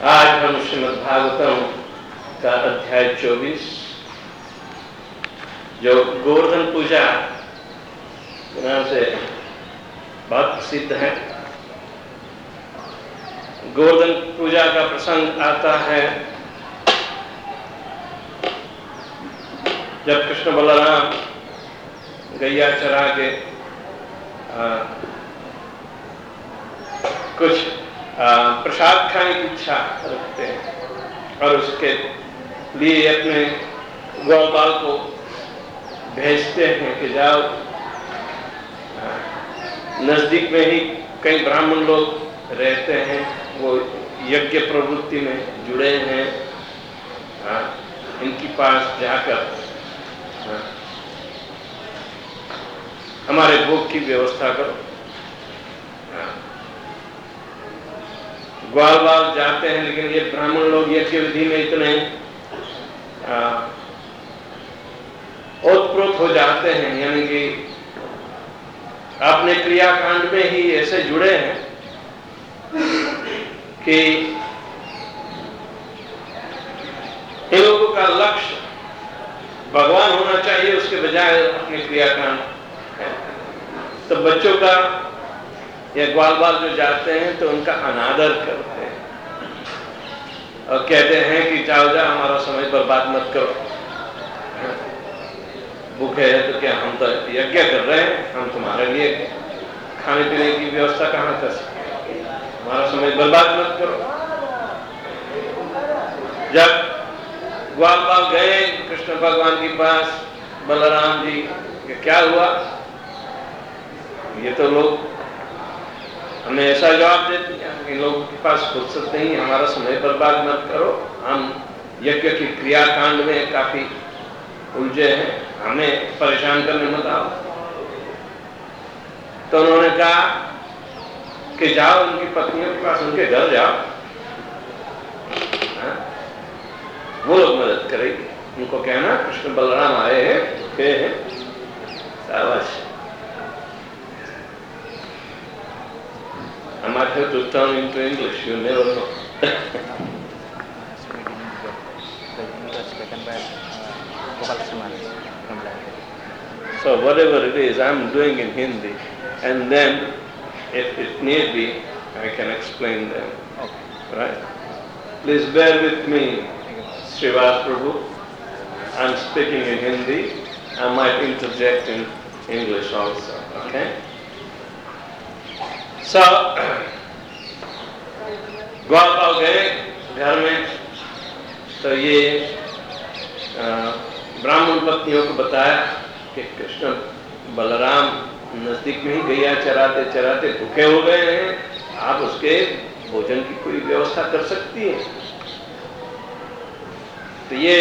आज हम श्रीमद् भागवतम का अध्याय 24 जो गोवर्धन पूजा के नाम से बहुत प्रसिद्ध है। गोवर्धन पूजा का प्रसंग आता है जब कृष्ण बलराम गैया चरा के कुछ प्रसाद खाने की इच्छा रखते हैं और उसके लिए अपने गौपाल को भेजते हैं कि जाओ, नजदीक में ही कई ब्राह्मण लोग रहते हैं, वो यज्ञ प्रवृत्ति में जुड़े हैं, इनके पास जाकर हमारे भोग की व्यवस्था करो। ग्वाल बाल जाते हैं, लेकिन ये ब्राह्मण लोग यज्ञ विधि में इतने ओतप्रोत हो जाते हैं, यानी कि अपने क्रियाकांड में ही ऐसे जुड़े हैं कि इन लोगों का लक्ष्य भगवान होना चाहिए, उसके बजाय अपने क्रियाकांड है। तो बच्चों का या ग्वाल बाल जो जाते हैं तो उनका अनादर करते हैं और कहते हैं कि जाओ जाओ, हमारा समय बर्बाद मत करो, भूखे है तो क्या, हम तो यज्ञ कर रहे हैं, हम तुम्हारे लिए खाने पीने की व्यवस्था कहाँ कर सकते, हमारा समय बर्बाद मत करो। जब ग्वाल बाल गए कृष्ण भगवान के पास, बलराम जी कि क्या हुआ, ये तो लोग हमें ऐसा जवाब देते हैं, इन लोगों के पास फुर्सत नहीं, हमारा समय बर्बाद मत करो, हम यज्ञ की क्रियाकांड में काफी उलझे हैं, हमें परेशान करने मत आओ। तो उन्होंने कहा कि जाओ उनकी पत्नियों के पास, उनके घर जाओ, वो लोग मदद करेंगे। उनको कहना कृष्ण बलराम आए हैं, भूखे हैं, शाबाश। I might have to turn into English, you never know. So whatever it is, I'm doing in Hindi, and then if it need be, I can explain them. Okay. Right? Please bear with me, Srivas Prabhu. I'm speaking in Hindi. I might interject in English also. Okay? So, ग्वाल बाल गए घर में, तो ये ब्राह्मण पत्नियों को बताया कि कृष्ण बलराम नजदीक में ही गैया चराते चराते भूखे हो गए हैं, आप उसके भोजन की कोई व्यवस्था कर सकती है। तो ये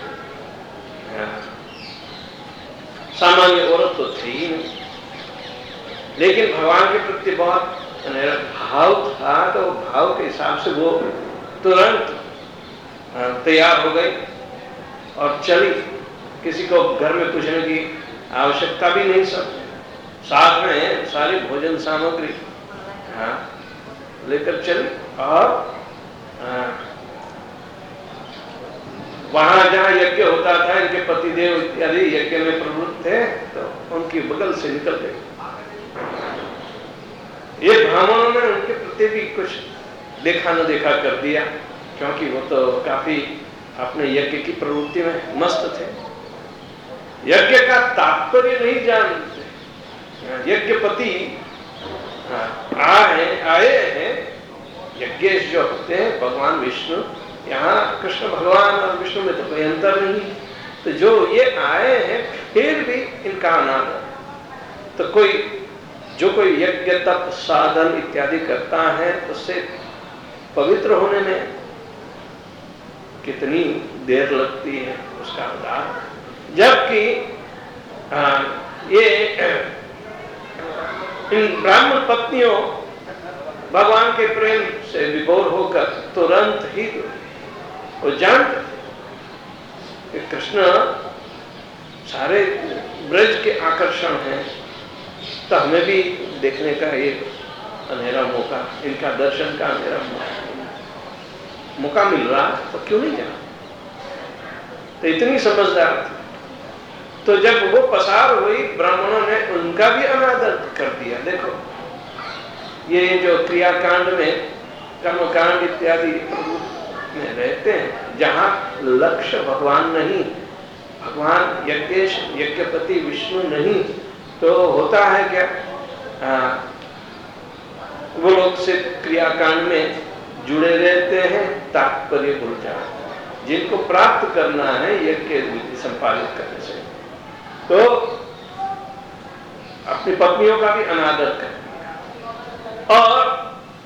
सामान्य औरत तो थी ही नहीं, लेकिन भगवान के प्रति बहुत भाव था, तो भाव के हिसाब से वो तुरंत तैयार हो गई और चली। किसी को घर में पूछने की आवश्यकता भी नहीं, सब साथ में सारी भोजन सामग्री लेकर चली और वहां जहां यज्ञ होता था, इनके पतिदेव इत्यादि यज्ञ में प्रवृत्त थे, तो उनकी बगल से निकल गए। ये ब्राह्मणों ने उनके प्रति भी कुछ देखा न देखा कर दिया, क्योंकि वो तो काफी अपने यज्ञ की प्रवृत्ति में मस्त थे, यज्ञ का तात्पर्य नहीं जानते। यज्ञपति आए हैं, यज्ञेश जो होते हैं भगवान विष्णु, यहाँ कृष्ण भगवान और विष्णु में तो कोई अंतर नहीं, तो जो ये आए हैं फिर भी इनका अनादर। तो जो कोई यज्ञ तप साधन इत्यादि करता है, उससे पवित्र होने में कितनी देर लगती है उसका उदाहरण। जबकि ये इन ब्राह्मण पत्नियों भगवान के प्रेम से विभोर होकर तुरंत ही वो जानते कि कृष्ण सारे ब्रज के आकर्षण हैं, तो हमें भी देखने का एक अंधेरा मौका, इनका दर्शन का अंधेरा मौका। मौका मिल रहा तो क्यों नहीं जाना। तो इतनी समझदार थी। तो जब वो पसार हुई, ब्राह्मणों ने उनका भी अनादर कर दिया। देखो ये जो क्रियाकांड में कर्मकांड इत्यादि में रहते हैं, जहां लक्ष्य भगवान नहीं, भगवान यज्ञेश यज्ञपति विष्णु नहीं, तो होता है क्या, वो लोग सिर्फ क्रियाकांड में जुड़े रहते हैं, तात्पर्य भूल जाते हैं। जिनको प्राप्त करना है यज्ञ विधि संपादित करने से, तो अपनी पत्नियों का भी अनादर कर दिया। और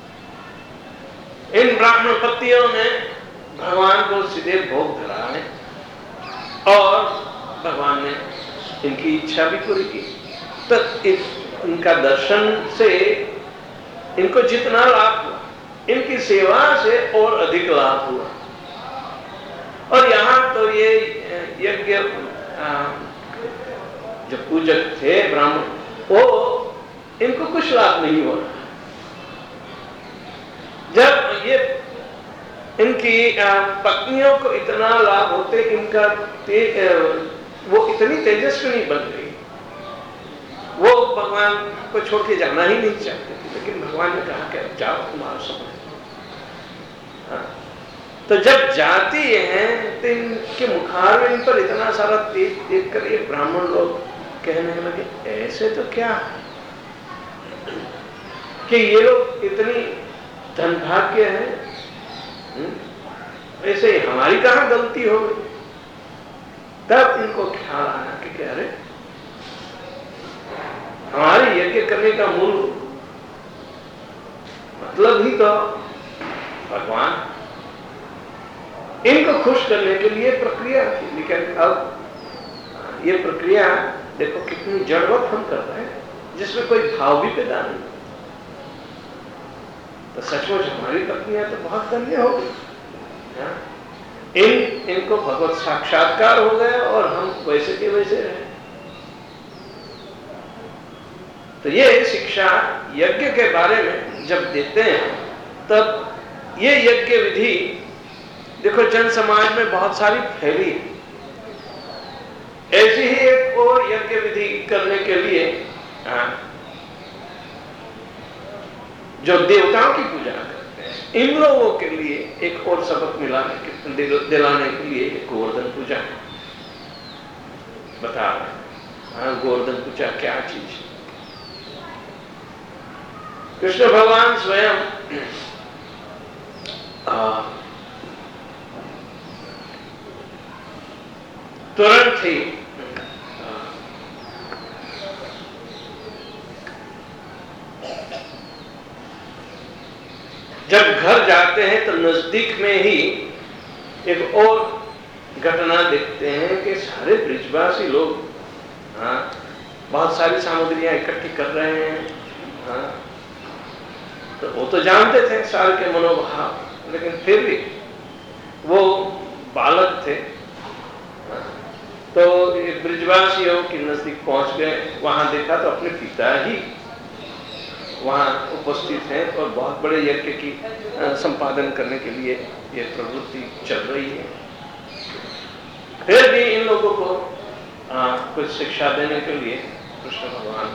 इन ब्राह्मण पत्नियों ने भगवान को सीधे भोग धराए और भगवान ने इनकी इच्छा भी पूरी की। तो इनका दर्शन से इनको जितना लाभ हुआ, इनकी सेवा से और अधिक लाभ हुआ। और यहाँ तो ये यज्ञ जो पूजक थे ब्राह्मण, वो इनको कुछ लाभ नहीं हो रहा। जब ये इनकी पत्नियों को इतना लाभ होते, इनका वो इतनी तेजस्विनी बन गई, वो भगवान को छोड़ के जाना ही नहीं चाहते थे। लेकिन भगवान ने कहा कि जाओ, तुम्हारा समय। तो जब जाती हैं तो इनके मुखारविंद पर इतना सारा तेज देख कर ये ब्राह्मण लोग कहने लगे, ऐसे तो क्या कि ये लोग इतनी धनभाग्य है, ऐसे हमारी कहां गलती हो गई। तब इनको ख्याल आया कि अरे हमारे यज्ञ करने का मूल मतलब ही तो भगवान, इनको खुश करने के लिए प्रक्रिया थी। लेकिन अब ये प्रक्रिया देखो कितनी जड़वत हम कर रहे हैं, जिसमें कोई भाव भी पैदा नहीं। तो सचमुच हमारी पत्नियां तो बहुत धन्य हो गई, इनको भगवत साक्षात्कार हो गया और हम वैसे के वैसे रहे। तो ये शिक्षा यज्ञ के बारे में जब देते हैं, तब ये यज्ञ विधि देखो जन समाज में बहुत सारी फैली है। ऐसी ही एक और यज्ञ विधि करने के लिए जो देवताओं की पूजा करते हैं, इन लोगों के लिए एक और सबक दिलाने के लिए गोवर्धन पूजा बता रहे हैं। गोवर्धन पूजा क्या चीज है? कृष्ण भगवान स्वयं तुरंत ही जब घर जाते हैं तो नजदीक में ही एक और घटना देखते हैं कि सारे ब्रिजवासी लोग बहुत सारी सामग्रियां इकट्ठी कर रहे हैं। तो वो तो जानते थे सारे के मनोभाव, लेकिन फिर भी वो बालक थे। तो ब्रिजवासियों के नजदीक पहुंच गए, वहां देखा तो अपने पिता ही वहां उपस्थित हैं और बहुत बड़े यज्ञ की संपादन करने के लिए ये प्रवृत्ति चल रही है। फिर भी इन लोगों को कुछ शिक्षा देने के लिए कृष्ण भगवान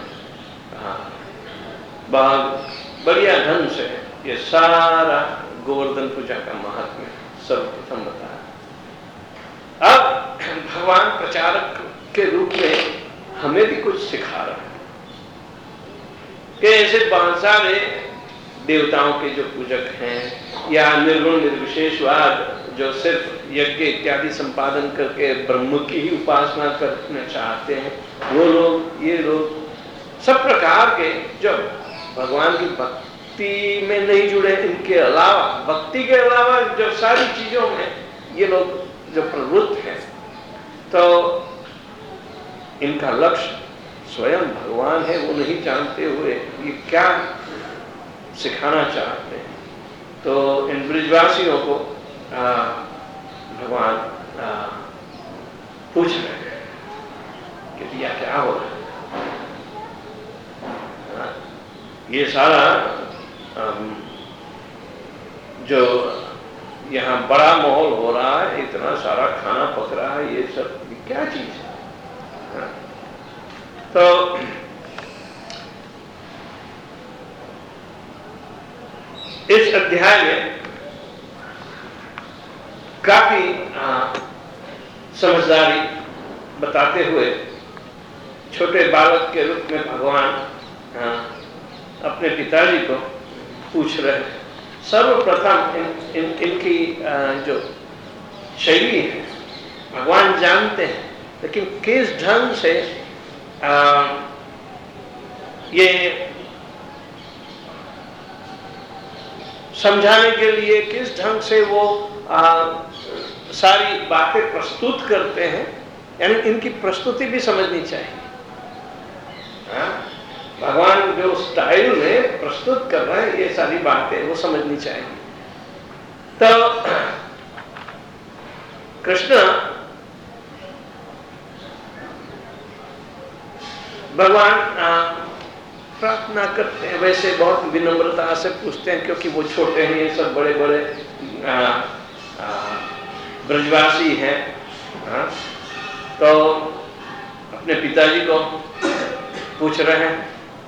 बहुत बढ़िया ढंग से ये सारा गोवर्धन पूजा का महात्म्य सर्वप्रथम बताया। अब भगवान प्रचारक के रूप में हमें भी कुछ सिखा रहा है कि ऐसे बहुत सारे देवताओं के जो पूजक हैं या निर्गुण निर्विशेषवाद जो सिर्फ यज्ञ इत्यादि संपादन करके ब्रह्म की ही उपासना करना चाहते हैं, वो लोग, ये लोग सब प्रकार के जो भगवान की भक्ति में नहीं जुड़े, इनके अलावा भक्ति के अलावा जो सारी चीजों में ये लोग जो प्रवृत्त हैं, तो इनका लक्ष्य स्वयं भगवान है, वो नहीं जानते हुए ये क्या सिखाना चाहते हैं। तो इन ब्रिजवासियों को भगवान पूछ रहे हैं कि भैया क्या हो रहा है। ये सारा जो यहाँ बड़ा माहौल हो रहा है, इतना सारा खाना पक रहा है, ये सब क्या चीज है? तो इस अध्याय में काफी समझदारी बताते हुए छोटे बालक के रूप में भगवान अपने पिताजी को पूछ रहे हैं। सर्वप्रथम इनकी जो शैली है भगवान जानते हैं, लेकिन किस ढंग से ये समझाने के लिए, किस ढंग से वो सारी बातें प्रस्तुत करते हैं, यानी इनकी प्रस्तुति भी समझनी चाहिए। भगवान जो स्टाइल में प्रस्तुत कर रहे हैं ये सारी बातें वो समझनी चाहिए। तो कृष्ण भगवान प्रार्थना करते हैं, वैसे बहुत विनम्रता से पूछते हैं क्योंकि वो छोटे हैं, ये सब बड़े बड़े ब्रजवासी हैं। तो अपने पिताजी को पूछ रहे हैं।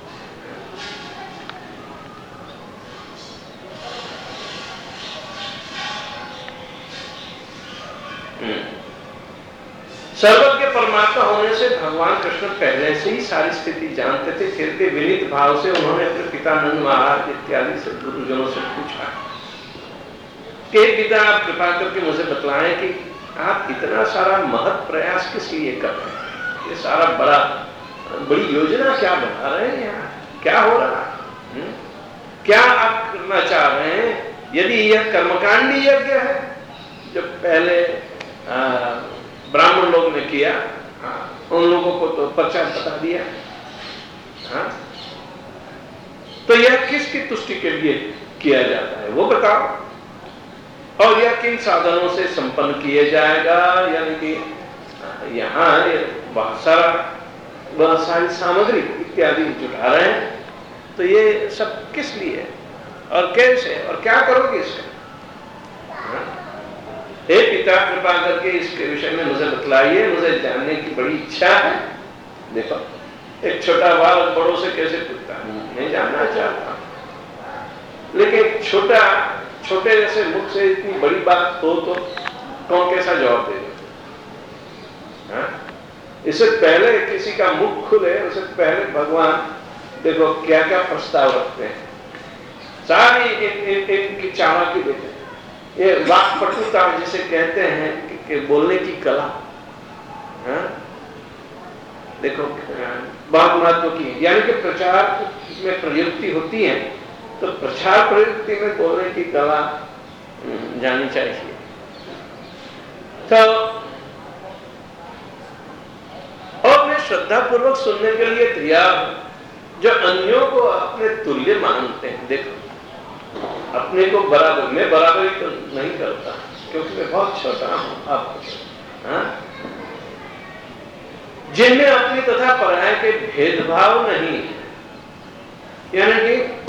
सर्वज्ञ परमात्मा होने से भगवान कृष्ण पहले से ही सारी स्थिति जानते थे, फिर भी विनीत भाव से उन्होंने अपने पिता नंद महाराज इत्यादि से गुरुजनों से पूछा कि पिता आप कृपा करके मुझे बतलाएं कि आप इतना सारा महत् प्रयास किस लिए कर रहे हैं, ये सारा बड़ी योजना क्या बना रहे हैं, यहाँ क्या हो रहा है, क्या आप करना चाह रहे हैं? यदि यह कर्मकांडी यज्ञ है जो पहले ब्राह्मण लोग ने किया, उन लोगों को तो प्रचार बता दिया, तो यह किसकी तुष्टि के लिए किया जाता है वो बताओ, और यह किन साधनों से संपन्न किया जाएगा? यानी कि यहाँ बहुत सारी सामग्री इत्यादि जुटा रहे हैं, तो ये सब किस लिए और कैसे और क्या करोगे इसका? हे पिता कृपा करके इसके विषय में मुझे बतलाइए, मुझे जानने की बड़ी इच्छा है। देखो एक छोटा बालक बड़ों से कैसे पूछता है, नहीं जानना चाहता, लेकिन छोटे जैसे मुख से इतनी बड़ी बात हो तो कौन कैसा जवाब देगा? इससे पहले किसी का मुख खुले उससे पहले भगवान देखो क्या क्या प्रस्ताव रखते हैं, सारी इनकी चालाकी देते हैं। ये वाक्पटुता जिसे कहते हैं कि बोलने की कला, देखो बहुत महत्व की, यानी कि प्रचार में प्रयुक्ति होती है तो प्रचार प्रयुक्ति में बोलने की कला जानी चाहिए। तो और मैं श्रद्धा पूर्वक सुनने के लिए तैयार हूं, जो अन्यों को अपने तुल्य मानते हैं। देखो अपने को बराबर, मैं बराबरी तो नहीं करता क्योंकि मैं बहुत छोटा हूं आप, जिनमें अपनी तथा पराये के भेदभाव नहीं है, यानी कि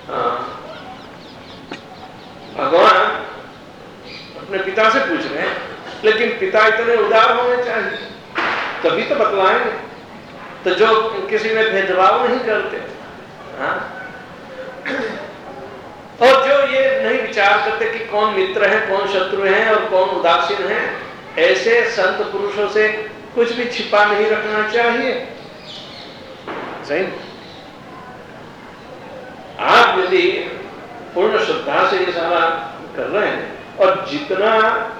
भगवान अपने पिता से पूछ रहे हैं, लेकिन पिता इतने उदार होने चाहिए तभी तो बतलाएंगे, तो जो किसी में भेदभाव नहीं करते, और जो ये नहीं विचार करते कि कौन मित्र है कौन शत्रु है और कौन उदासीन है, ऐसे संत पुरुषों से कुछ भी छिपा नहीं रखना चाहिए। सही, आप यदि पूर्ण श्रद्धा से ये सारा कर रहे हैं और जितना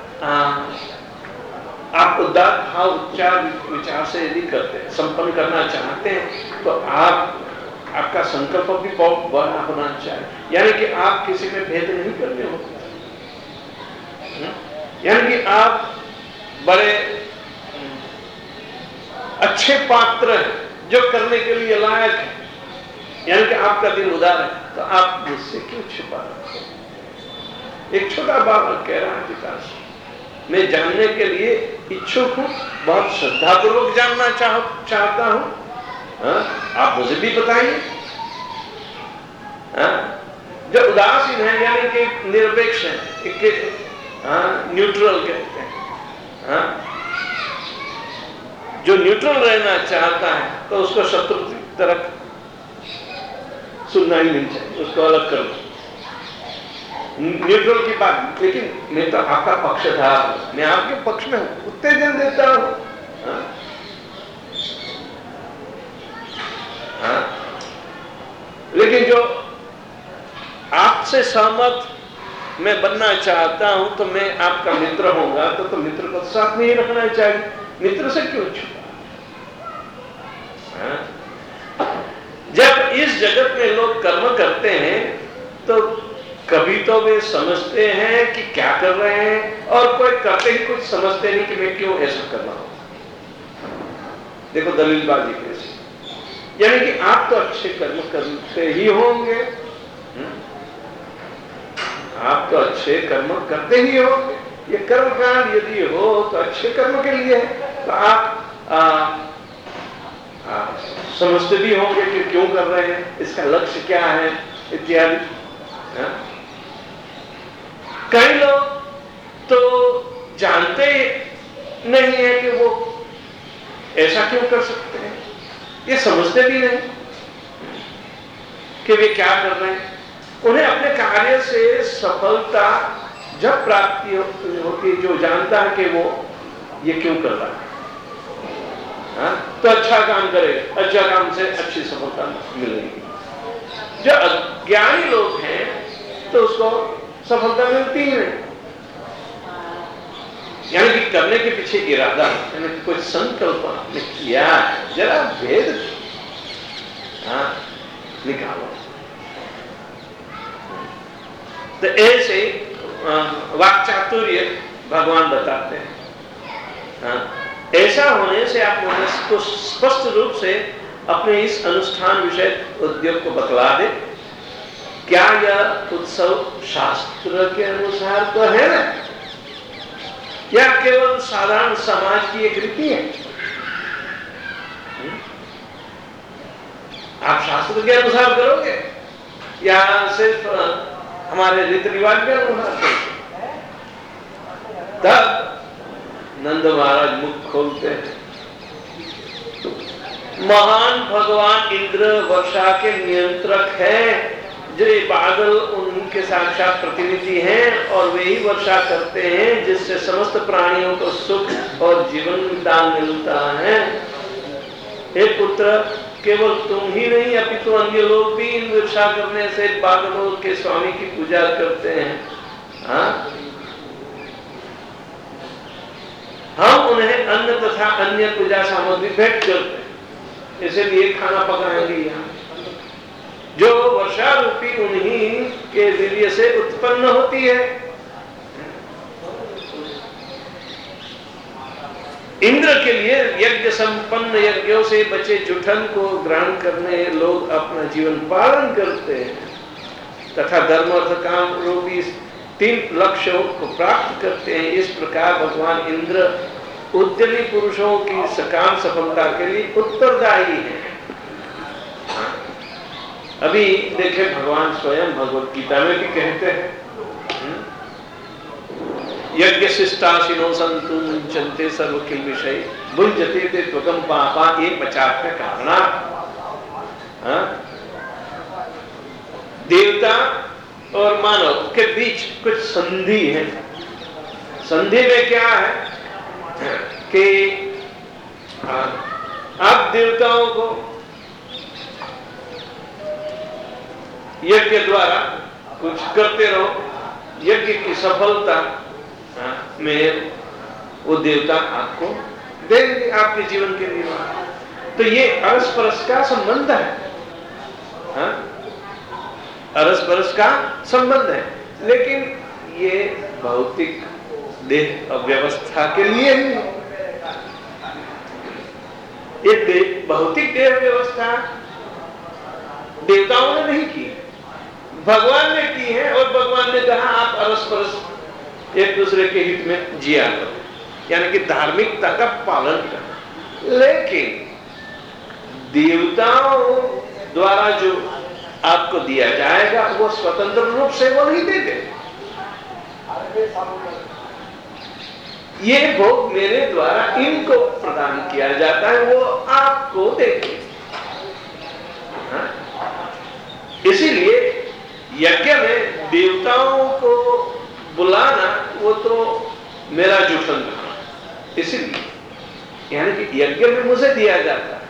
आप उदार भाव उच्चार विचार से यदि करते हैं, संपन्न करना चाहते हैं, तो आपका संकल्प भी बहुत बड़ा होना चाहिए, यानी कि आप किसी में भेद नहीं करने होते, यानी कि आप बड़े अच्छे पात्र हैं जो करने के लिए लायक है, यानी कि आपका दिल उदार है, तो आप मुझसे क्यों छिपा रखते हैं? एक छोटा बालक कह रहा है पिता से, मैं जानने के लिए इच्छुक हूं, बहुत श्रद्धापूर्वक जानना चाहता हूं, आप मुझे भी बताइए। जो उदासीन है यानी कि निरपेक्ष है, न्यूट्रल कहते हैं। जो न्यूट्रल रहना चाहता है तो उसको शत्रु की तरफ सुनना ही नहीं चाहिए, उसको अलग कर दो। न्यूट्रल की बात, लेकिन मैं तो आपका पक्षधार हूं, मैं आपके पक्ष में उत्तेजन देता हूं। लेकिन जो आपसे सहमत मैं बनना चाहता हूं तो मैं आपका मित्र होऊंगा, तो मित्र को साथ में ही रखना चाहिए। मित्र से क्यों छुपा? जब इस जगत में लोग कर्म करते हैं तो कभी तो वे समझते हैं कि क्या कर रहे हैं, और कोई करते ही कुछ समझते नहीं कि मैं क्यों ऐसा कर रहा हूं। देखो दलीलबाजी कैसी, यानी कि आप तो अच्छे कर्म करते ही होंगे, आप तो अच्छे कर्म करते ही होंगे, ये कर्मकांड यदि हो तो अच्छे कर्म के लिए है, तो आप समझते भी होंगे कि क्यों कर रहे हैं, इसका लक्ष्य क्या है इत्यादि। कई लोग तो जानते नहीं है कि वो ऐसा क्यों कर सकते हैं, ये समझते भी नहीं कि वे क्या कर रहे हैं। उन्हें अपने कार्य से सफलता जब प्राप्ति होती, जो जानता है कि वो ये क्यों कर रहा है, तो अच्छा काम करे, अच्छा काम से अच्छी सफलता मिलेगी। जो अज्ञानी लोग हैं तो उसको सफलता मिलती ही नहीं, यानी कि करने के पीछे इरादा, यानी कि कोई संकल्प आपने किया है, जरा भेद निकालो। तो ऐसे वाक्चातुर्य भगवान बताते हैं। ऐसा होने से आप मनुष्य को स्पष्ट रूप से अपने इस अनुष्ठान विषय उद्योग को बतला दे। क्या यह उत्सव शास्त्र के अनुसार तो है ना, या केवल साधारण समाज की एक रीति है? आप शास्त्र के अनुसार करोगे या सिर्फ हमारे रीति रिवाज के अनुसार करोगे? तब नंद महाराज मुख खोलते हैं। महान भगवान इंद्र वर्षा के नियंत्रक हैं, जो ये बादल उनके साक्षात प्रतिनिधि हैं, और वे ही वर्षा करते हैं जिससे समस्त प्राणियों को सुख और जीवन दान मिलता है। हे पुत्र, केवल तुम ही नहीं अपितु अन्य लोग भी इन वर्षा करने से बादलों के स्वामी की पूजा करते हैं। हम उन्हें अन्न तथा अन्य पूजा सामग्री भेंट करते हैं, इसलिए खाना पकाएंगे यहाँ, जो वर्षा रूपी उन्हीं के वीर्य से उत्पन्न होती है। इंद्र के लिए यज्ञ संपन्न यज्ञों से बचे जुठन को ग्रहण करने लोग अपना जीवन पालन करते हैं तथा धर्म अर्थ काम रूपी 3 लक्ष्यों को प्राप्त करते हैं। इस प्रकार भगवान इंद्र उद्यमी पुरुषों की सकाम सफलता के लिए उत्तरदायी है। अभी देखे भगवान स्वयं भगवत गीता में भी कहते हैं, यज्ञ शिष्टाशिनो संतु मुंचन्ते सर्व किल विषय भुंजते ते त्वकम पापा ये पचात के कारण। देवता और मानव के बीच कुछ संधि है। संधि में क्या है कि आप देवताओं को यज्ञ द्वारा कुछ करते रहो, यज्ञ की सफलता में वो देवता आपको देंगे आपके जीवन के निर्वाह। तो ये अरस परस का संबंध है, अरस परस का संबंध है, लेकिन ये भौतिक देह व्यवस्था के लिए ही है। ये भौतिक देह व्यवस्था देवताओं ने नहीं की, भगवान ने की है, और भगवान ने कहा आप अरस परस एक दूसरे के हित में जिया करो, यानी कि धार्मिकता का पालन करो। लेकिन देवताओं द्वारा जो आपको दिया जाएगा वो स्वतंत्र रूप से वो नहीं देते, ये भोग मेरे द्वारा इनको प्रदान किया जाता है, वो आपको देंगे। इसीलिए यज्ञ में देवताओं को बुलाना वो तो मेरा जूठन था, इसीलिए यानी कि यज्ञ में मुझे दिया जाता है।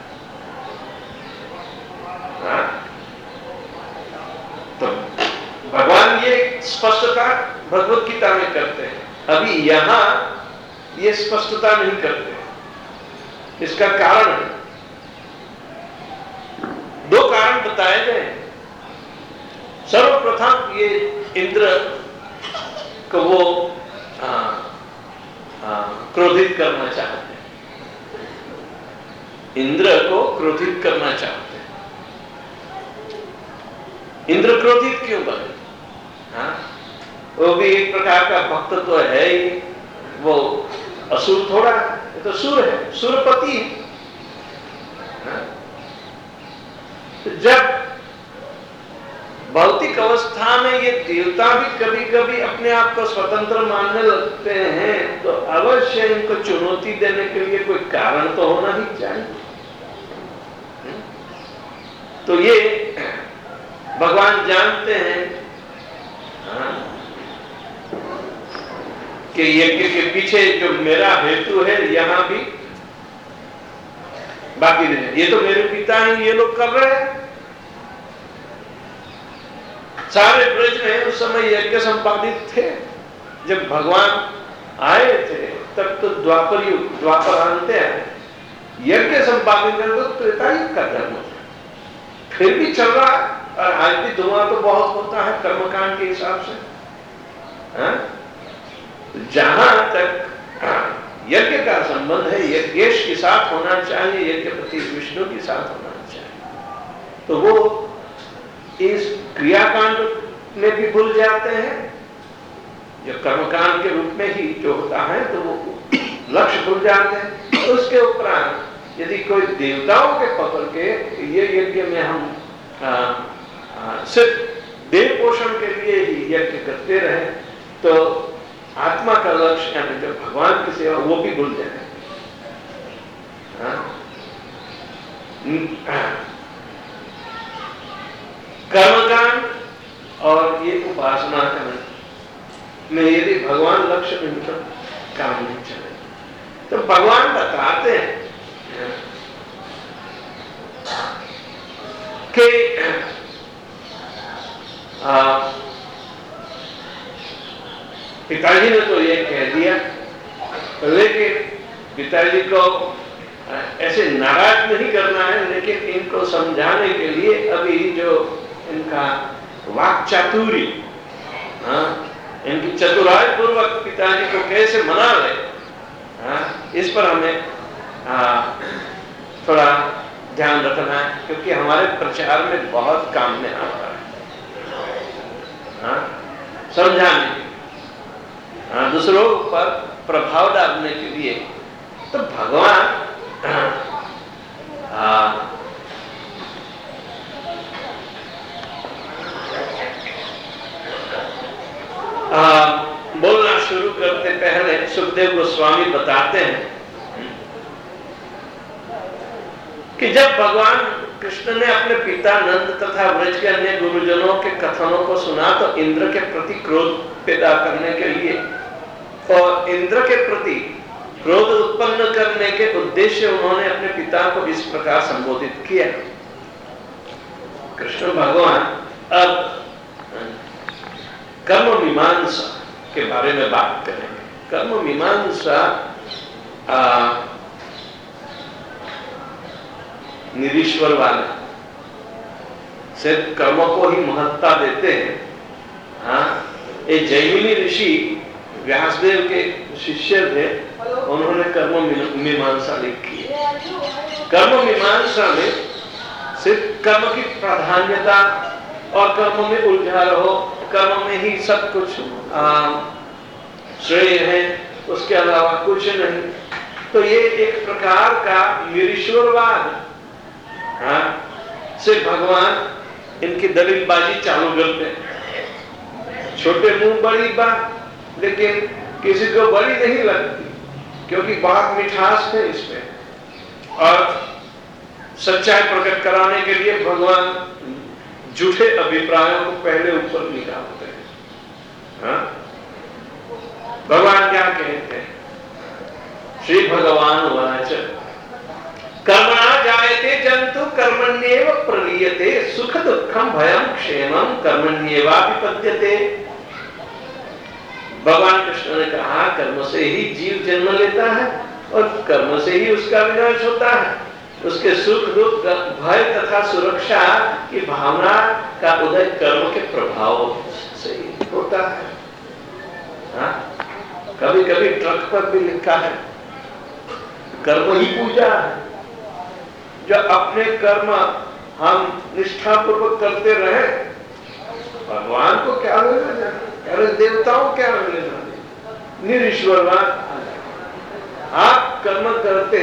तो भगवान ये स्पष्टता भगवत गीता में करते हैं, अभी यहां ये स्पष्टता नहीं करते। इसका कारण है, दो कारण बताए गए। सर्वप्रथम ये इंद्र को वो क्रोधित करना चाहते हैं, इंद्र को क्रोधित करना चाहते हैं। इंद्र क्रोधित क्यों बने? वो भी एक प्रकार का भक्त तो है ही, वो असुर थोड़ा, ये तो सुर है, सुरपति है। तो जब भौतिक अवस्था में ये देवता भी कभी कभी अपने आप को स्वतंत्र मानने लगते हैं, तो अवश्य इनको चुनौती देने के लिए कोई कारण तो होना ही चाहिए। तो ये भगवान जानते हैं कि यज्ञ के पीछे जो मेरा हेतु है यहां भी बाकी नहीं, ये तो मेरे पिता हैं, ये लोग कर रहे हैं। सारे ब्रज में उस समय यज्ञ संपादित थे, जब भगवान आए थे तब तो द्वापर युग, द्वापरांत आए, यज्ञ संपादित है तो त्रेता युग का धर्म फिर भी चल रहा है। और आज भी धुआं तो बहुत होता है कर्मकांड के हिसाब से। जहां तक यज्ञ का संबंध है, यज्ञेश के साथ होना चाहिए, यज्ञपति विष्णु के साथ होना चाहिए। तो वो इस क्रियाकांड में भी भूल जाते हैं, जो कर्मकांड के रूप में ही जो होता है, तो वो लक्ष्य भूल जाते हैं। उसके उपरांत यदि कोई देवताओं के पकड़ के ये यज्ञ में हम सिर्फ देव पोषण के लिए ही यज्ञ करते रहे, तो आत्मा का लक्ष्य यानी जो भगवान की सेवा वो भी भूल जाए। कर्मकांड और ये उपासना करने में यदि भगवान लक्ष्य में तो काम नहीं चले, तो भगवान बताते हैं कि पिताजी ने तो ये कह दिया, लेकिन पिताजी को ऐसे नाराज नहीं करना है, लेकिन इनको समझाने के लिए अभी जो इनका वाक चातुरी, इनकी चतुराई पूर्वक पिताजी को कैसे मना ले, इस पर हमें थोड़ा ध्यान रखना है, क्योंकि हमारे प्रचार में बहुत काम में आता है समझाने, दूसरों पर प्रभाव डालने के लिए। तो भगवान बोलना शुरू करते पहले सुखदेव गोस्वामी बताते हैं कि जब भगवान कृष्ण ने अपने पिता नंद तथा व्रज के अन्य गुरुजनों के कथनों को सुना, तो इंद्र के प्रति क्रोध पैदा करने के लिए और इंद्र के प्रति क्रोध उत्पन्न करने के उद्देश्य उन्होंने अपने पिता को इस प्रकार संबोधित किया। कृष्ण भगवान अब कर्म मीमांसा के बारे में बात करेंगे। कर्म मीमांसा निरीश्वर वाले सिर्फ कर्मों को ही महत्ता देते हैं। ये जैमिनी ऋषि व्यासदेव के शिष्य थे, उन्होंने कर्म मीमांसा लिखी है। कर्म मीमांसा में सिर्फ कर्म की प्राधान्यता और कर्म में उलझा रहो, कर्म में ही सब कुछ श्रेय है, उसके अलावा कुछ नहीं। तो ये एक प्रकार का निरीश्वरवाद से भगवान इनकी दलीलबाजी चालू करते हैं। छोटे मुंह बड़ी बात, लेकिन किसी को बड़ी नहीं लगती, क्योंकि बहुत मिठास है इसमें। और सच्चाई प्रकट कराने के लिए भगवान झूठे अभिप्रायों को पहले ऊपर निकालते हैं। हाँ? भगवान क्या कहते हैं? श्री भगवान वाच कर्मणा जायते जंतु कर्मण्येव प्रलीयते सुख दुखम भयम क्षेमम कर्मण्येवाभिपद्यते। भगवान कृष्ण ने कहा कर्म से ही जीव जन्म लेता है और कर्म से ही उसका विनाश होता है। उसके सुख दुख भय तथा सुरक्षा की भावना का उदय कर्म के प्रभाव से ही होता है। हाँ? कभी कभी ट्रक पर भी लिखा है कर्म ही पूजा है। जब अपने कर्म हम निष्ठा पूर्वक करते रहे, भगवान को क्या लेना जाना, अरे देवताओं क्या लेना, निरीश्वरवाद। आप कर्म करते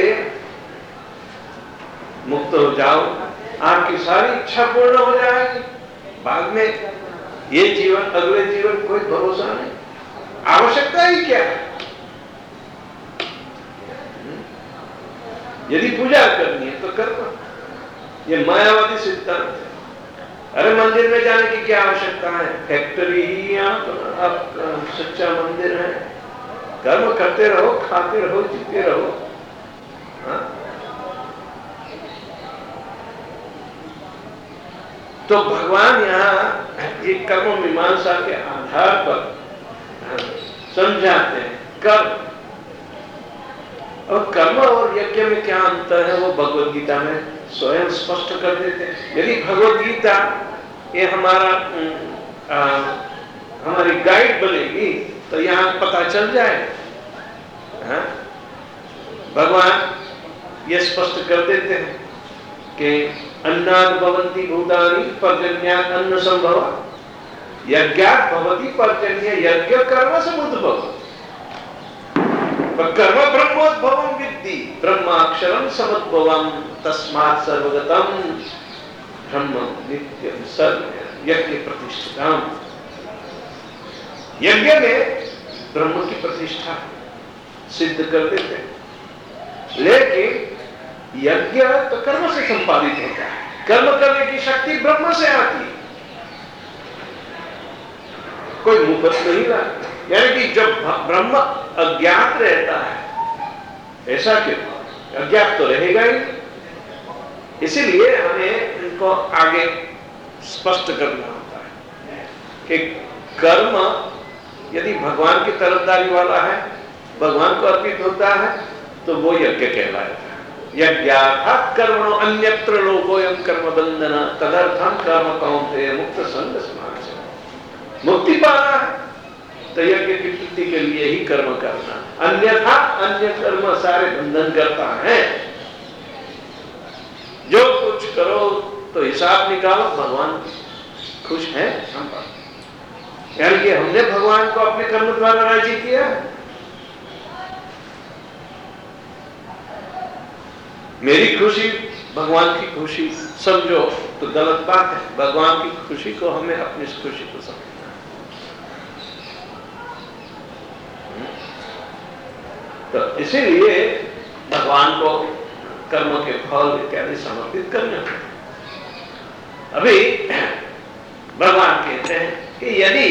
मुक्त हो जाओ, आपकी सारी इच्छा पूर्ण हो जाएगी। बाद में ये जीवन अगले जीवन कोई भरोसा नहीं, आवश्यकता ही क्या है। यदि पूजा करनी है तो कर्म। ये मायावादी सिद्धांत है। अरे मंदिर में जाने की क्या आवश्यकता है, फैक्ट्री ही आप सच्चा मंदिर है। कर्म करते रहो, खाते रहो, जीते रहो। हाँ? तो भगवान यहाँ ये कर्म मीमांसा के आधार पर समझाते हैं कर्म। और कर्म और यज्ञ में क्या अंतर है वो भगवद गीता में स्वयं स्पष्ट कर देते हैं। यदि भगवद गीता ये हमारी गाइड बनेगी तो यहाँ पता चल जाए। हाँ? भगवान ये स्पष्ट कर देते हैं कि अन्नाद भवन्ति भूतानि पर्जन्यात् अन्न संभव यज्ञात् भवति पर्जन्य यज्ञ कर्म समुद्भव कर्म ब्रह्मोद्भवं विद्धि ब्रह्माक्षरं समुद्भवं तस्मात् सर्वगतं ब्रह्म नित्यं सर्व यज्ञ प्रतिष्ठितम्। यज्ञ में ब्रह्म की प्रतिष्ठा सिद्ध कर देते हैं, लेकिन यज्ञ तो कर्म से संपादित होता है। कर्म करने की शक्ति ब्रह्म से आती है, कोई मुफ्त नहीं लाता। यानी कि जब ब्रह्म अज्ञात रहता है, ऐसा क्यों? अज्ञात तो रहेगा ही। इसीलिए हमें इनको आगे स्पष्ट करना होता है कि कर्म यदि भगवान की तरफदारी वाला है, भगवान को अर्पित होता है, तो वो यज्ञ कहलाएगा। यज्ञार्थात् कर्मणो अन्यत्र लोकोऽयं कर्म बंधन तदर्थं कर्म कौन्तेय मुक्त संग समाज। मुक्ति पाना है तो यज्ञ की पूर्ति के लिए ही कर्म करना, अन्यथा अन्य कर्म सारे बंधन करता है। जो कुछ करो तो हिसाब निकालो, भगवान खुश है हम पर। यानी कि हमने भगवान को अपने कर्म द्वारा राजी किया। मेरी खुशी भगवान की खुशी समझो तो गलत बात है। भगवान की खुशी को हमें अपनी खुशी को समझना। तो इसीलिए भगवान को कर्म के फल इत्यादि समर्पित करना। अभी भगवान कहते हैं कि यदि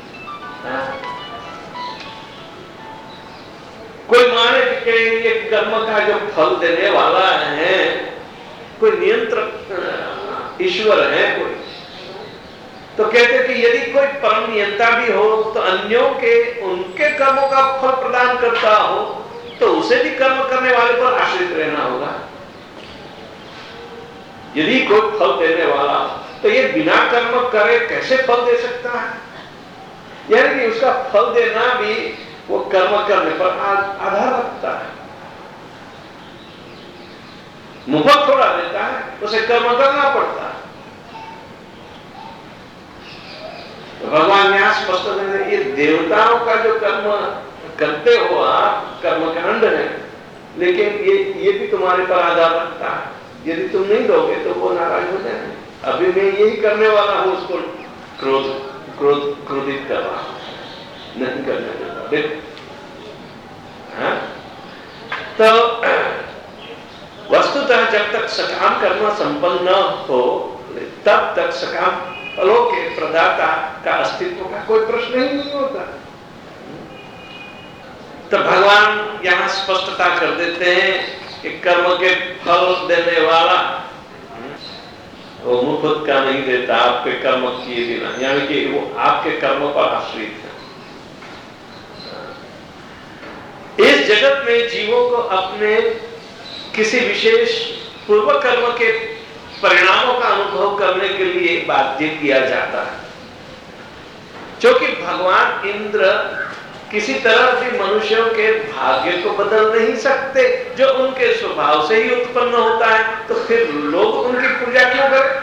कोई माने कि ये कर्म का जो फल देने वाला है कोई नियंत्रक ईश्वर है कोई, तो कहते कि यदि कोई परम नियंता भी हो तो अन्यों के उनके कर्मों का फल प्रदान करता हो तो उसे भी कर्म करने वाले पर आश्रित रहना होगा। यदि कोई फल देने वाला तो ये बिना कर्म करे कैसे फल दे सकता है? यानी कि उसका फल देना भी वो कर्म करने पर आधार रखता है। मुफ्त थोड़ा देता है, उसे कर्म करना पड़ता है। तो भगवान यहाँ स्पष्ट करते ये देवताओं का जो कर्म करते हो आप कर्मकांड है, लेकिन ये भी तुम्हारे पर आधार रखता है। यदि तुम नहीं दोगे तो वो नाराज हो जाएंगे। अभी मैं यही करने वाला हूं, उसको क्रोधित कर रहा हूं। नहीं करने देता। देखो, तो वस्तुतः जब तक सकाम कर्म संपन्न न हो तब तक सकाम फलों के प्रदाता का अस्तित्व का कोई प्रश्न ही नहीं होता। तो भगवान यहां स्पष्टता कर देते हैं कि कर्म के फल देने वाला वो मुफ्त का नहीं देता, आपके कर्म किए बिना, यानी कि वो आपके कर्म पर आश्रित है। इस जगत में जीवों को अपने किसी विशेष पूर्व कर्म के परिणामों का अनुभव करने के लिए बाध्य किया जाता है, क्योंकि भगवान इंद्र किसी तरह भी मनुष्यों के भाग्य को बदल नहीं सकते, जो उनके स्वभाव से ही उत्पन्न होता है। तो फिर लोग उनकी पूजा क्यों करें?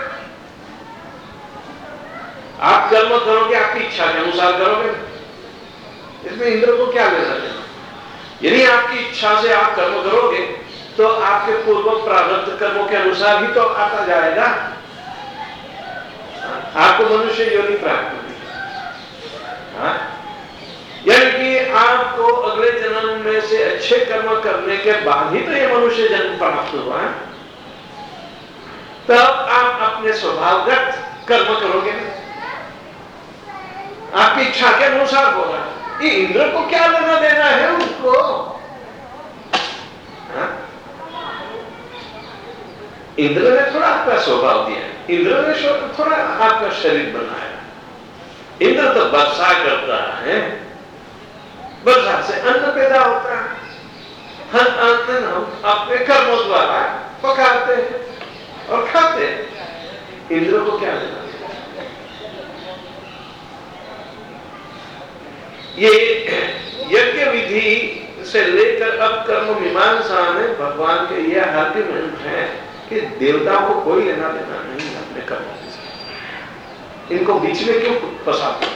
आप कर्म करोगे, आपकी इच्छा के अनुसार करोगे, इसमें इंद्र को क्या लेना देना? यदि आपकी इच्छा से आप कर्म करोगे तो आपके पूर्व प्रारब्ध कर्मों के अनुसार ही तो आता जाएगा, आपको मनुष्य योनि प्राप्त होगी। यानी कि आपको अगले जन्म में से अच्छे कर्म करने के बाद ही तो ये मनुष्य जन्म प्राप्त हुआ है। तब आप अपने स्वभावगत कर्म करोगे, आपकी इच्छा के अनुसार होगा। ये इंद्र को क्या लेना देना है उनको? इंद्र ने थोड़ा आपका स्वभाव दिया, इंद्र ने थोड़ा आपका शरीर बनाया। इंद्र तो वर्षा करता है, वर्षा से अन्न पैदा होता है, हर अन्न हम अपने कर्मों द्वारा पकाते हैं और खाते हैं। इंद्र को क्या लेना? ये यज्ञ विधि से लेकर अब कर्म मीमांसा में भगवान के यह आर्ग्यूमेंट है कि देवताओं को कोई लेना देना नहीं है अपने कर्मों के साथ। इनको बीच में क्यों फंसाते?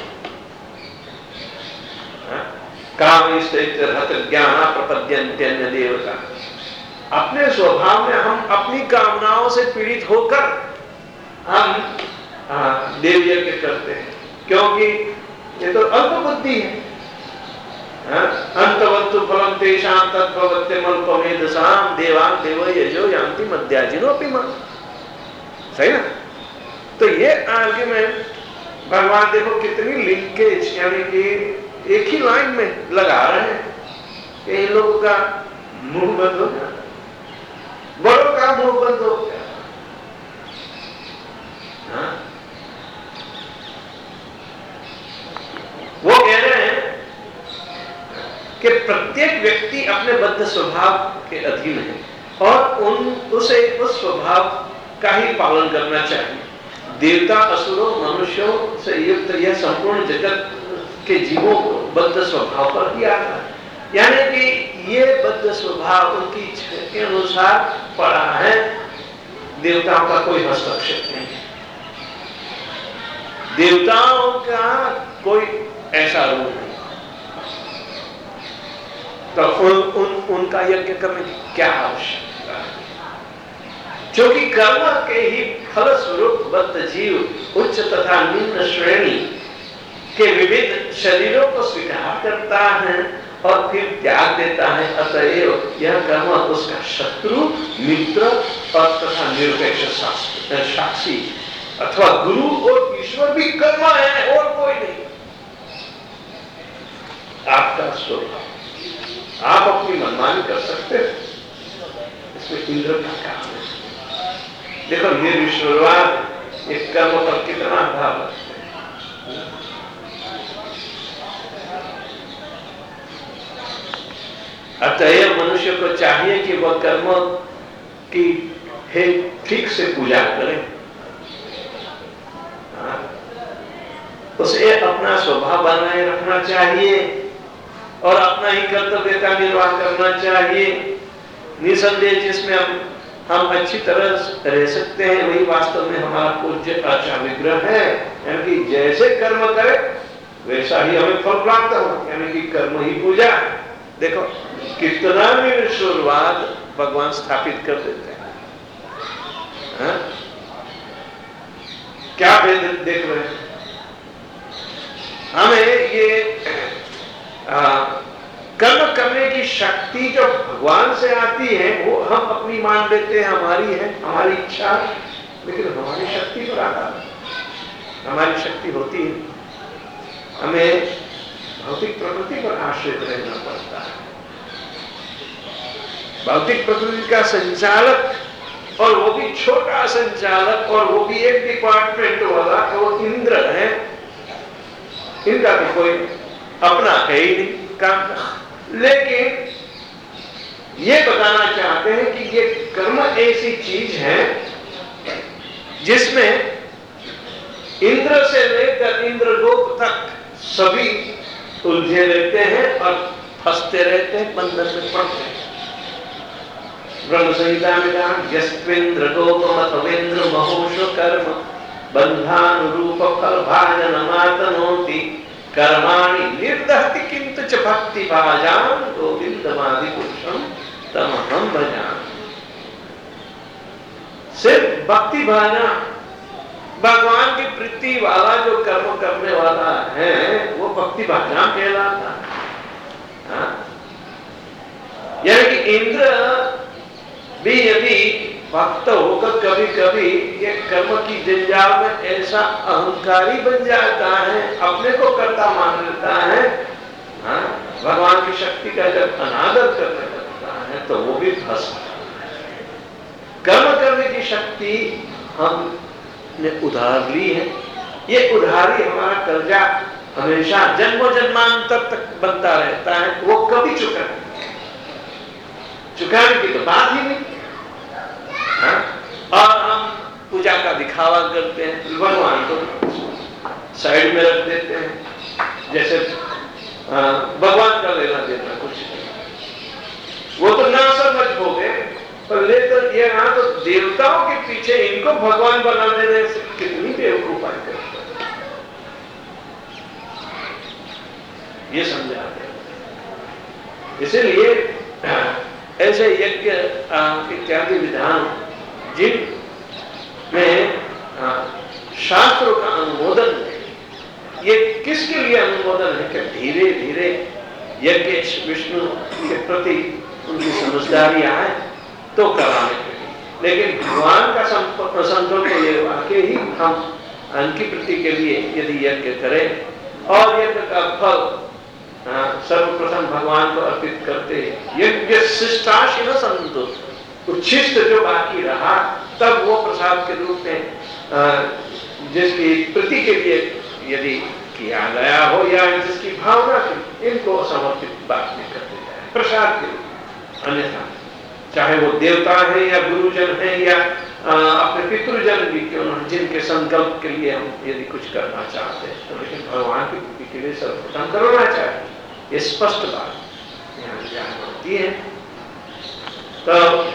काम ज्ञान प्रपद्यन्त्यन्य देवता। अपने स्वभाव में हम अपनी कामनाओं से पीड़ित होकर हम देव यज्ञ करते हैं, क्योंकि ये तो अल्प बुद्धि है। अंतवन्तु फलं तेषां तद्भवत्यमल्पमेधसां देवान् देव यजो यान्ति मध्याजिनोऽपि मां। सही ना? तो ये आर्ग्यूमेंट भगवान देखो कितनी लिंकेज, यानी कि एक ही लाइन में लगा रहे हैं कि इन लोगों का मुंह बंद हो गया, बड़ों का मुंह बंद हो गया। वो कह रहे हैं कि प्रत्येक व्यक्ति अपने बद्ध स्वभाव के अधीन है और उसे उस स्वभाव का ही पालन करना चाहिए। देवता, असुरों, मनुष्यों से युक्त यह संपूर्ण जगत के जीवों को बद्ध स्वभाव पर ही आता है, यानी कि ये बद्ध स्वभाव उनकी इच्छा के अनुसार पड़ा है, देवताओं का कोई हस्तक्षेप नहीं है। देवताओं का कोई ऐसा रूप नहीं, तो उनका यज्ञ करने की क्या आवश्यकता है? क्योंकि कर्म के ही फल स्वरूप बद्ध जीव उच्च तथा निम्न श्रेणी के विविध शरीरों को स्वीकार करता है और फिर त्याग देता है। अतएव यह कर्म उसका शत्रु, मित्र और तथा निरपेक्ष साक्षी अथवा गुरु और ईश्वर भी कर्म है और कोई नहीं। आपका स्वभाव आप अपनी मनमानी कर सकते हैं, इसमें इंद्र का काम है। देखो ये ईश्वरवाद एक कर्म पर कितना अभाव रखते हैं। अतएव मनुष्य को चाहिए कि वह कर्म की ठीक से पूजा करे, उसे अपना स्वभाव बनाए रखना चाहिए और अपना ही कर्तव्य का निर्वाह करना चाहिए। निसंदेह जिसमें हम अच्छी तरह रह सकते हैं वही वास्तव में हमारा पूज्य आचार्य विग्रह है, यानी कि जैसे कर्म करे वैसा ही हमें फल प्राप्त हो, यानी कि कर्म ही पूजा। देखो कितना निरीश्वरवाद भगवान स्थापित कर देते हैं। क्या भेद देख रहे हैं? हमें ये कर्म करने की शक्ति जो भगवान से आती है वो हम अपनी मान लेते हैं, हमारी है, हमारी इच्छा, लेकिन हमारी शक्ति पर आधार, हमारी शक्ति होती है, हमें भौतिक प्रकृति पर आश्रित रहना पड़ता है। भौतिक प्रकृति का संचालक, और वो भी छोटा संचालक, और वो भी एक डिपार्टमेंट वाला, वो इंद्र है। इनका भी कोई अपना है ही नहीं काम का। लेकिन ये बताना चाहते हैं कि ये कर्म ऐसी चीज है जिसमें इंद्र से लेकर इंद्रलोक तक सभी उलझे रहते हैं और फंसते रहते हैं, बंधन में पड़ते हैं। ब्रह्म संहिता में कहा यस्त्विंद्र गोपमथवेंद्र महोषो कर्म बंधानुरूप फल भाजन मातनोति कर्माणि निर्दहति किंतु च भक्ति भाजान गोविंदमादि पुरुषम तमहं भजामि। सिर्फ भक्ति भाजा, भगवान की प्रीति वाला जो कर्म करने वाला है वो भक्ति भाजा कहलाता है। यानी कि इंद्र भी यदि भक्त होकर कभी कभी ये कर्म की जंजाल में ऐसा अहंकारी बन जाता है, अपने को कर्ता मान लेता है, भगवान की शक्ति का जब अनादर करने लगता है तो वो भी फंसता है। कर्म करने की शक्ति हमने उधार ली है, ये उधारी हमारा कर्जा हमेशा जन्मों जन्मांतर तक बनता रहता है, वो कभी चुकाने की तो बात ही नहीं। और हम पूजा का दिखावा करते हैं, भगवान को साइड में रख देते हैं, जैसे भगवान का लेना देना कुछ नहीं। वो तो ना समझ हो गए, पर लेकर ये ना तो देवताओं के पीछे इनको भगवान बना देने से कितनी बेवकूफाई करते हैं, ये समझाते हैं। इसीलिए ऐसे यज्ञ इत्यादि विधान जिनमें शास्त्रों का अनुमोदन है, ये किसके लिए अनुमोदन है कि धीरे धीरे यज्ञ विष्णु के प्रति उनकी समझदारी आए तो कराने के लिए। लेकिन भगवान का संकल्प ये वाकई ही हम उनकी प्रीति के लिए यदि यज्ञ करें और यज्ञ का फल सर्वप्रथम भगवान को अर्पित करते हैं, यज्ञ शिष्टाशीन संतो, उच्छिष्ट जो बाकी रहा तब वो प्रसाद के रूप में जिसकी प्रीति के लिए यदि किया गया हो या जिसकी भावना थी, इनको समर्पित बात में करते जाए प्रसाद के रूप। अन्यथा चाहे वो देवता है या गुरुजन है या अपने पितृजन भी क्यों न, जिनके संकल्प के लिए हम यदि कुछ करना चाहते हैं तो लेकिन भगवान की प्रीति के लिए सर्वप्रथम करना चाहिए, ये स्पष्ट बात यहाँ ज्ञान होती है। तो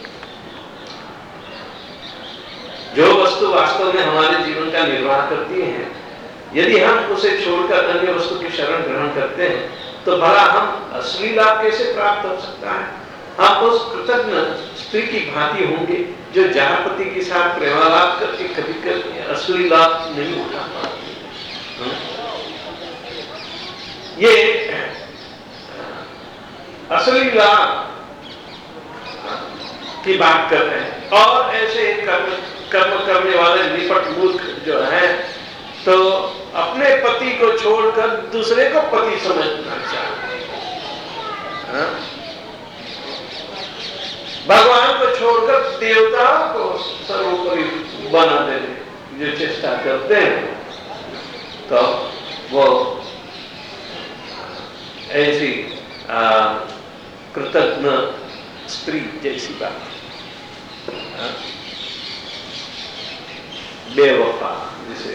जो वस्तु वास्तव में हमारे जीवन का निर्वाह करती है, यदि हम उसे छोड़कर अन्य वस्तु की शरण ग्रहण करते हैं तो भला हम असली लाभ कैसे प्राप्त हो सकता है? हम उस कृतज्ञ स्त्री की भांति होंगे जो जहापति के साथ प्रेमालाप करके कभी कभी असली लाभ नहीं उठा पाती। ये असली लाभ की बात कर रहे हैं। और ऐसे कर्म करने वाले निपट मूर्ख जो है तो अपने पति को छोड़कर दूसरे को पति समझना चाहते हैं, भगवान को छोड़कर देवताओं को सर्वोपरि बना देने जो चेष्टा करते हैं, तो वो ऐसी कृतज्ञ स्त्री जैसी बात, बेवफा जिसे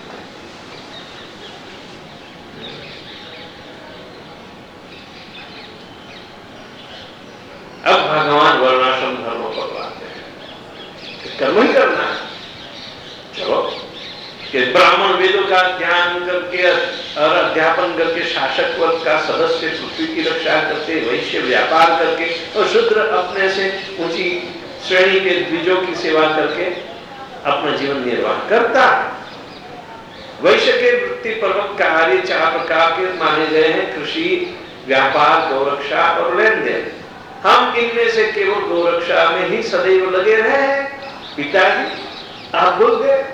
अब भगवान वर्णाश्रम धर्मों पर लाते हैं, कर्म ही करना है। चलो कि ब्राह्मण वेदों का ज्ञान करके और अध्यापन करके शासक वर्ग का सदस्य पृथ्वी की रक्षा करके वैश्य व्यापार करके और शूद्र अपने से ऊंची श्रेणी के द्विजों की सेवा करके अपना जीवन निर्वाह करता है। वैश्य के वृत्ति पर्वत कार्य 4 प्रकार के माने गए हैं: कृषि, व्यापार, गौरक्षा और लेन देन। हम इनमें से केवल गौरक्षा में ही सदैव लगे रहे हैं। पिताजी आप भूल गए?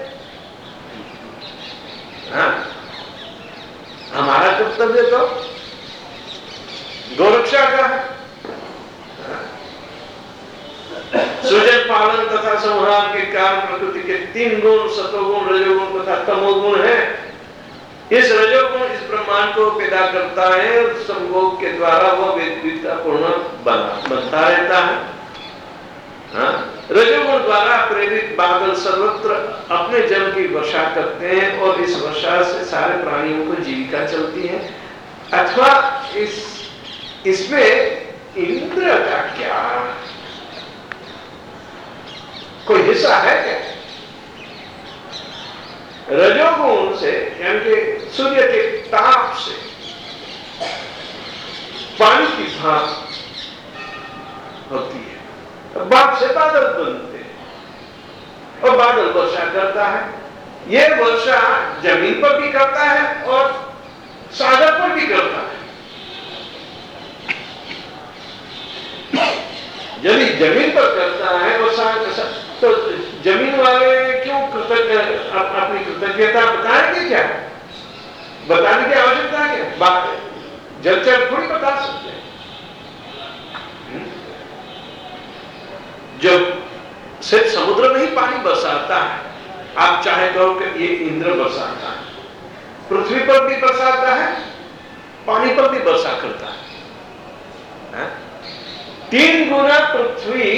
हमारा कर्तव्य तो गौरक्षा का है। सृजन, पालन तथा संहार के कारण प्रकृति के 3 गुण, सतोगुण, रजोगुण तथा तमोगुण है। इस रजोगुण इस ब्रह्मांड को पैदा करता है और संभोग के द्वारा वह वेदविद्या पूर्ण बनता रहता है। रजोगुण द्वारा प्रेरित बादल सर्वत्र अपने जल की वर्षा करते हैं और इस वर्षा से सारे प्राणियों को जीविका चलती है। अथवा इसमें इंद्र का क्या कोई हिस्सा है क्या? रजोगुण से यानी कि सूर्य के ताप से पानी की भाप होती है, भाप से बादल बनते हैं और बादल वर्षा करता है। यह वर्षा जमीन पर भी करता है और सागर पर भी करता है। यदि जमीन पर करता है और सागर, तो जमीन वाले क्यों अपनी कृतज्ञता बताएंगे? क्या बताने की आवश्यकता है? बात जलचर थोड़ी बता सकते हैं। जब सिर्फ समुद्र में ही पानी बरसाता है, आप चाहे कहो कि ये इंद्र बरसाता है, पृथ्वी पर भी बरसाता है, पानी पर भी वर्षा करता है। 3 गुना पृथ्वी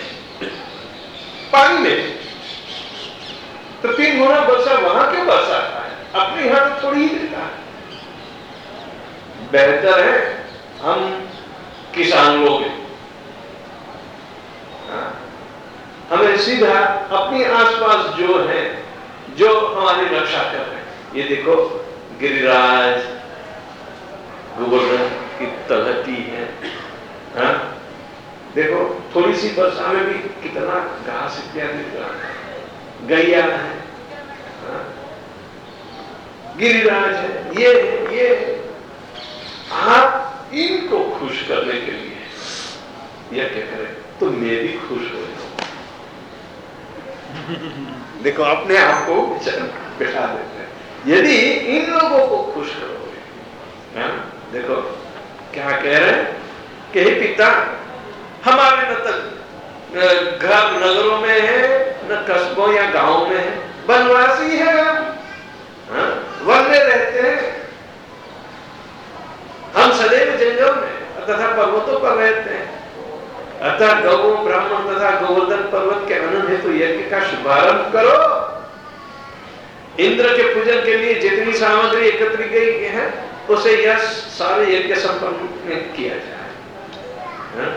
पानी में, तो 3 गुना वर्षा वहां क्यों बरसाता है? अपने यहां तो थोड़ी ही देता है। बेहतर है हम किसान लोग हैं, हमें सीधा अपने आसपास जो है, जो हमारी रक्षा कर रहे हैं। ये देखो गिरिराज, गोवर्धन की तलहटी है। देखो थोड़ी सी वर्षा में भी कितना घास इत्यादि गैया है, गिरिराज है। ये आप इनको खुश करने के लिए यह क्या करें तो मैं भी खुश हो जाऊं। देखो अपने आप को बिठा देते हैं। यदि इन लोगों को खुश करोगे, देखो क्या कह रहे हैं कि हे पिता, हमारे न तक घर नगरों में है, न कस्बों या गांव में है, वनवासी है हम, वन में रहते हैं। हम सदैव जंगल में तथा पर्वतों पर रहते हैं। अतः गौ, ब्राह्मण तथा गोवर्धन पर्वत के आनंद हेतु यज्ञ का शुभारंभ करो। इंद्र के पूजन के लिए जितनी सामग्री एकत्रित गई है उसे यह सारे यज्ञ संपन्न किया जाए।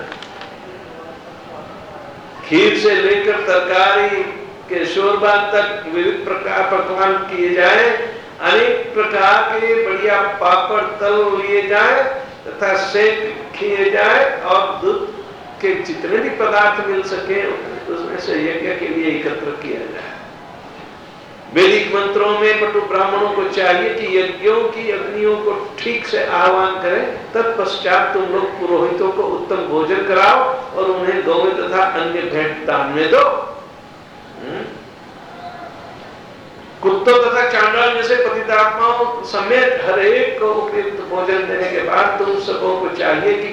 खीर से लेकर तरकारी के शोरबा तक विविध प्रकार पकवान किए जाए, अनेक प्रकार के बढ़िया पापड़ तल लिए जाए तथा सेक किए जाए और दूध के जितने भी पदार्थ मिल सके उसमें से यज्ञ के लिए एकत्र किया जाए। वैदिक मंत्रों में पटु ब्राह्मणों को चाहिए कि यज्ञों की अग्नियों को ठीक से आह्वान करें। तत्पश्चात तुम लोग पुरोहितों को उत्तम भोजन कराओ और उन्हें गौवें तथा अन्य भेंट दान में दो। कुत्तों तथा चांडाल जैसे पतितात्माओं समेत हर एक को उपयुक्त भोजन देने के बाद तुम सबों को चाहिए कि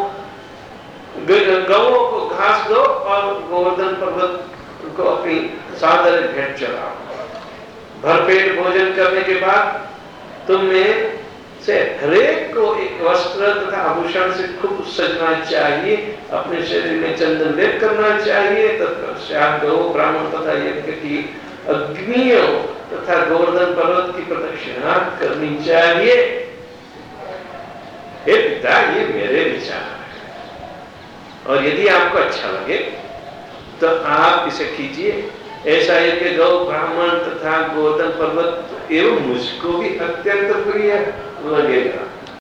गौओं को घास दो और गोवर्धन पर्वत को अपनी सादर भेंट चढ़ाओ। भरपेट भोजन करने के बाद तुम में से हरेक को एक वस्त्र तथा आभूषण से खूब सजना चाहिए, अपने शरीर में चंदन लेप करना चाहिए। तत्पश्चात गौ, ब्राह्मण तथा यज्ञ की अग्नियों तथा गोवर्धन पर्वत की प्रदक्षिणा करनी चाहिए। हे पिता, ये मेरे विचार है और यदि आपको अच्छा लगे तो आप इसे कीजिए। ऐसा है कि गौ, ब्राह्मण तथा गोवर्धन पर्वत एवं मुझको भी अत्यंत प्रिय लगेगा।